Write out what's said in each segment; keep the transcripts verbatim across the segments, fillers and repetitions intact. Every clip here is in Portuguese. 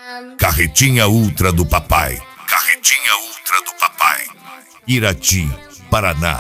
Carretinha Ultra do Papai. Carretinha Ultra do Papai. Irati, Paraná.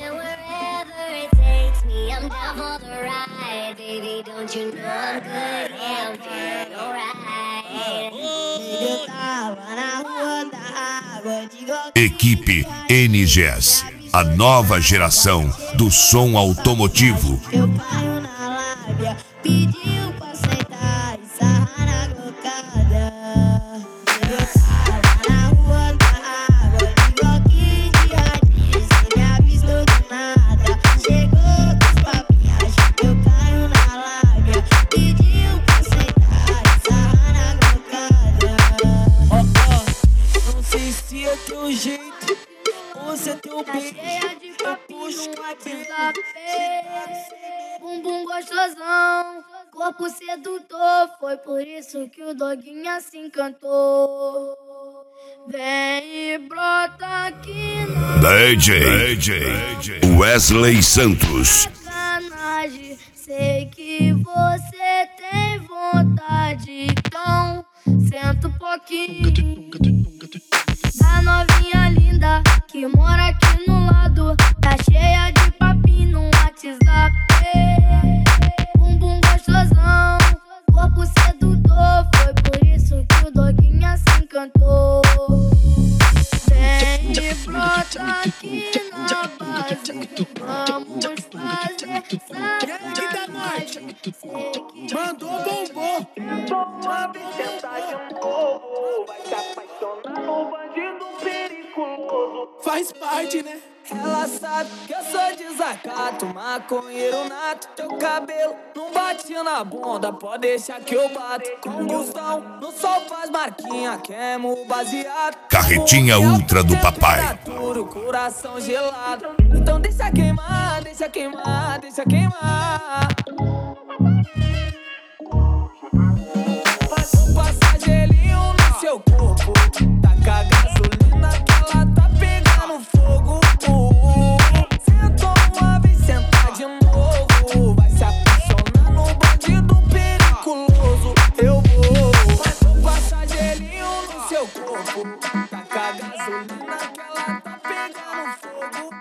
Equipe N G S, a nova geração do som automotivo. Meu pai na lábia pediu pra sentar e sarrar na glocada. Eu tava na rua da água, de bloquinho de radinho, sem me avisou do nada. Chegou dos papinhas, meu pai na lábia pediu pra sentar e sarrar na glocada. Oh, oh, não sei se é teu jeito ou se é teu beijo. Eu puxo o WhatsApp, bumbum gostosão, corpo sedutor. Foi por isso que o doguinha se encantou. Vem e brota aqui na D J, D J Wesley Santos. sacanagem. Sei que você tem vontade, então senta um pouquinho. A novinha linda que mora aqui no lado tá cheia de papinho no WhatsApp. Bumbum gostosão, corpo sedutor. Foi por isso que o doguinha se encantou. Vem e brota aqui na base, vamos fazer sacanagem. mandou bombom. Sabe sentar de novo, vai se apaixonar no bandido periculoso. Faz parte, né? Ela sabe que eu sou desacato, maconheiro nato. Teu cabelo não bate na bunda, pode deixar que eu bato. Com Gustão, no sol faz marquinha, queimo o baseado. Carretinha Ultra do Papai. Temperatura, coração gelado. Então deixa queimar, deixa queimar, deixa queimar. Passa gelinho no seu corpo, taca gasolina que ela tá pegando fogo. Sentou uma vez, senta de novo, vai se apaixonar no bandido periculoso. Eu vou passar gelinho no seu corpo, taca gasolina que ela tá pegando fogo.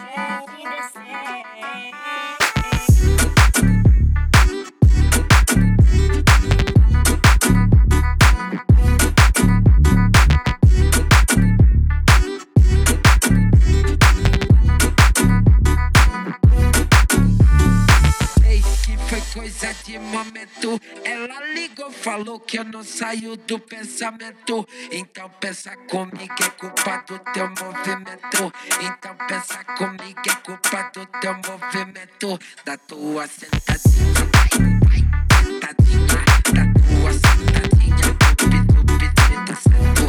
Coisa de momento, ela ligou, falou que eu não saio do pensamento. Então pensa comigo, é culpa do teu movimento. Então pensa comigo, é culpa do teu movimento. Da tua sentadinha, vai, vai, sentadinha. Da tua sentadinha, dupi, dupi, dupi, tá sentadinha.